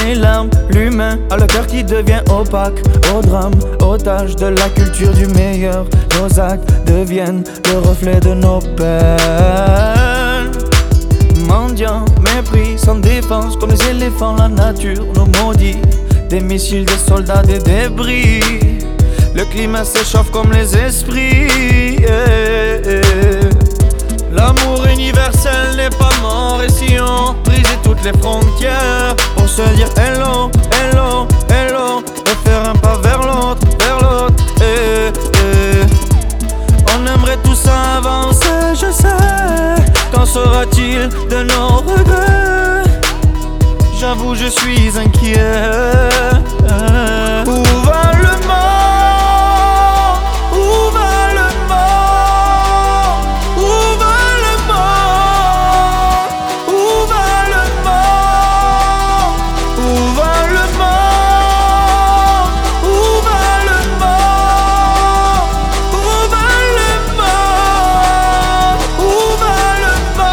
les larmes. L'humain a le cœur qui devient opaque au drame, otage de la culture du meilleur. Nos actes deviennent le reflet de nos peines. Mendiants, mépris, sans défense, comme les éléphants, la nature nous maudit. Des missiles, des soldats, des débris. Le climat s'échauffe comme les esprits. L'amour universel n'est pas mort. Et si on brisait toutes les frontières pour se dire hello, hello, hello, et faire un pas vers l'autre, vers l'autre. On aimerait tous avancer, je sais. Qu'en sera-t-il de nos regrets? J'avoue, je suis inquiet. Où va le monde? Où va le monde? Où va le monde? Où va le monde? Où va le monde? Où va le monde? Où va le monde? Où va le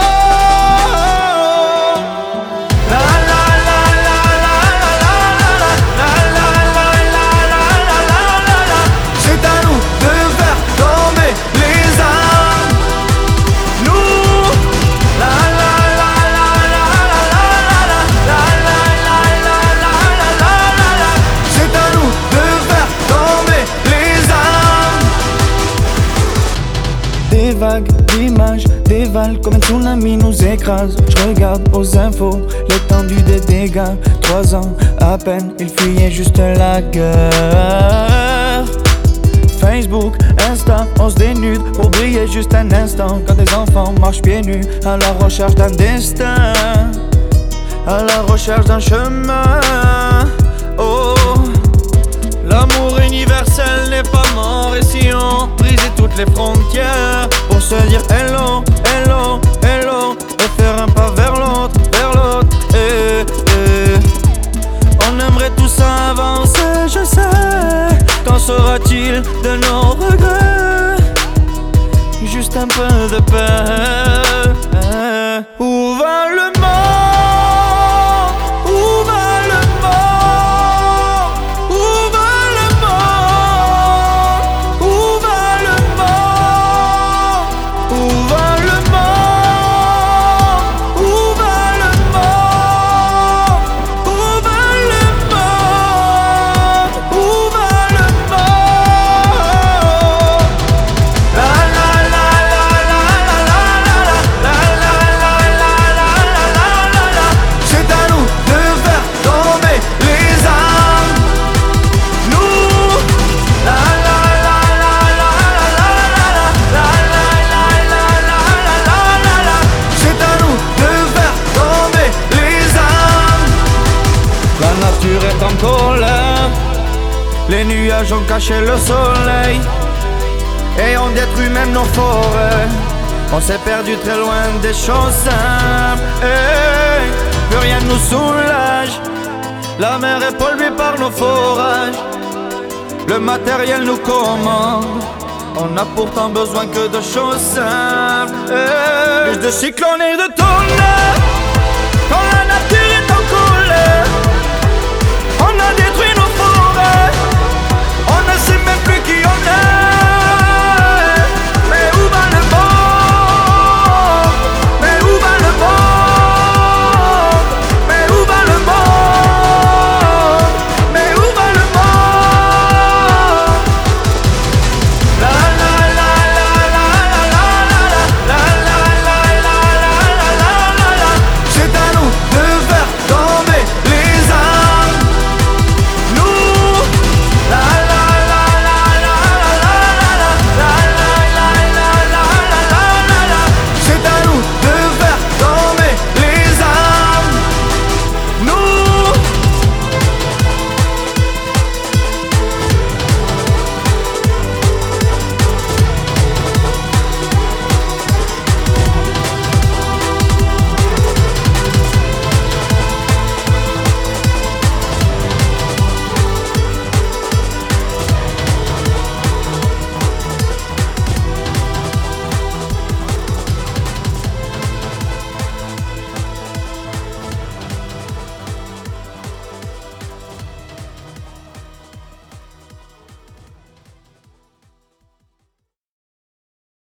monde? La la la la la la la la la. C'est à nous de faire tomber les armes. Nous. La la la la la la la la. C'est à nous de faire tomber les armes. Des vagues d'images dévalent comme un tsunami nous écrase. Je regarde aux infos l'étendue des dégâts. 3 ans à peine, il fuyait juste la guerre. Facebook, Insta, on se dénude pour briller juste un instant. Quand des enfants marchent pieds nus à la recherche d'un destin, à la recherche d'un chemin. Oh, l'amour universel n'est pas mort. Et si on brisait toutes les frontières pour se dire hello, hello, hello, et faire un pas vers l'autre, vers l'autre. On aimerait tous avancer, je sais. Qu'en sera-t-il de nos regrets? Juste un peu de paix. Où va le monde? Où va le monde? Où va le monde? Où va le monde? Où va le monde? Où va le monde? Où va le monde? Où va le monde? La la la la la la la. C'est à nous de faire tomber les armes. Nous. La la la la la la. C'est à nous de faire tomber les armes. La nature est en colère. Les nuages ont caché le soleil et on détruit même nos forêts. On s'est perdu très loin des choses simples. Plus rien ne nous soulage. La mer est polluée par nos forages. Le matériel nous commande. On n'a pourtant besoin que de choses simples. Plus de cyclones et de tonnerres. Quand la nature est en colère, on a des